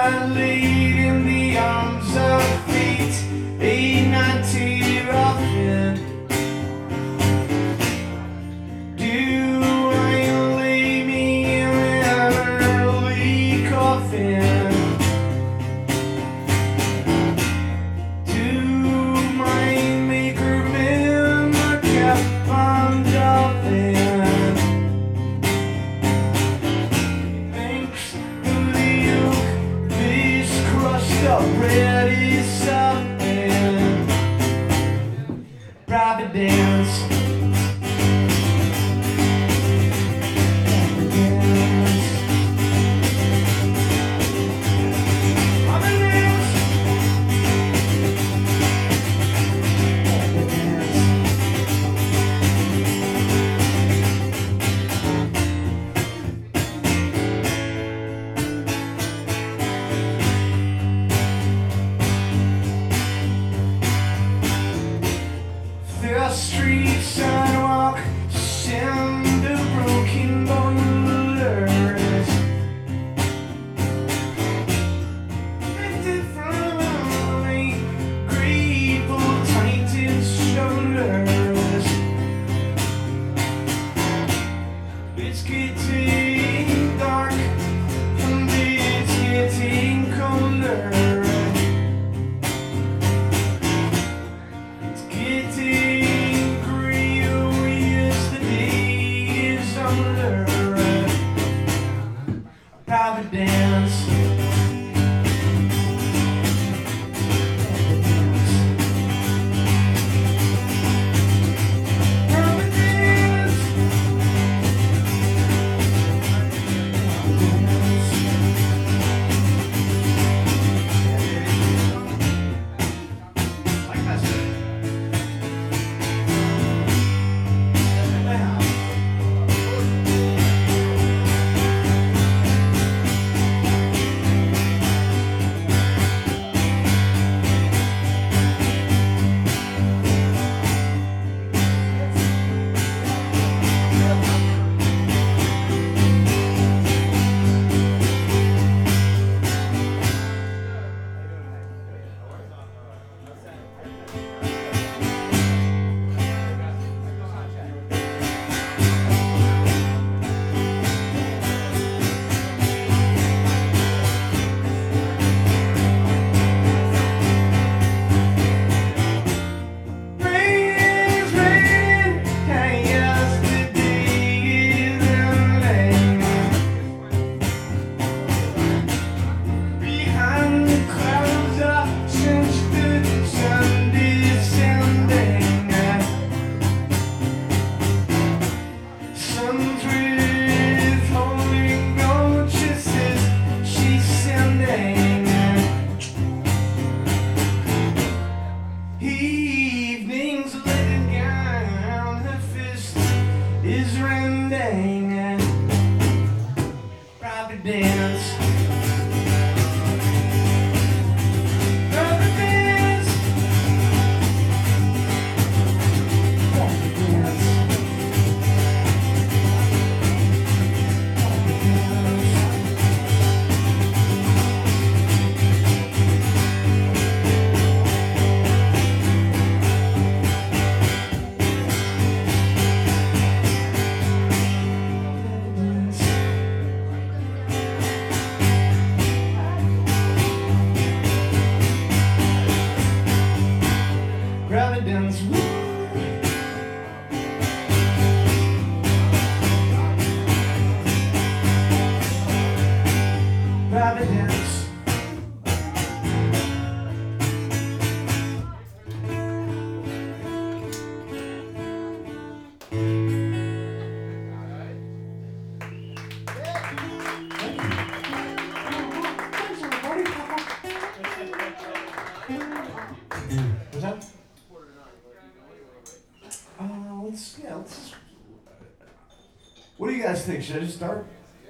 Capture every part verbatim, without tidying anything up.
What do you guys think? Should I just start?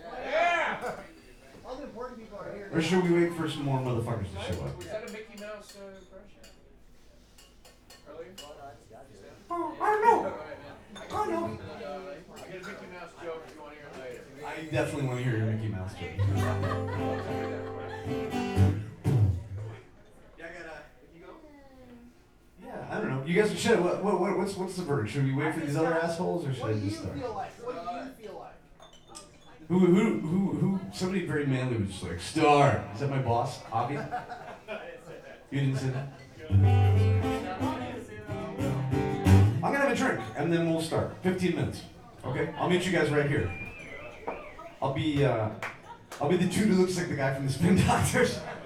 Yeah! All the important people are here. Or should we wait for some more motherfuckers to show up? Was that a Mickey Mouse uh, impression? Earlier? Oh, I don't know. I don't know. I got a Mickey Mouse joke if you want to hear it later. I definitely want to hear your Mickey Mouse joke. you guys should. What, what, what, what's what's the verdict? Should we wait for these other assholes, or should What I do you just start? feel like? What do you feel like? Who who who who? Somebody very manly was just like start. Is that my boss, Avi? You didn't say that. I'm gonna have a drink and then we'll start. Fifteen minutes. Okay. I'll meet you guys right here. I'll be uh, I'll be the dude who looks like the guy from the Spin Doctors.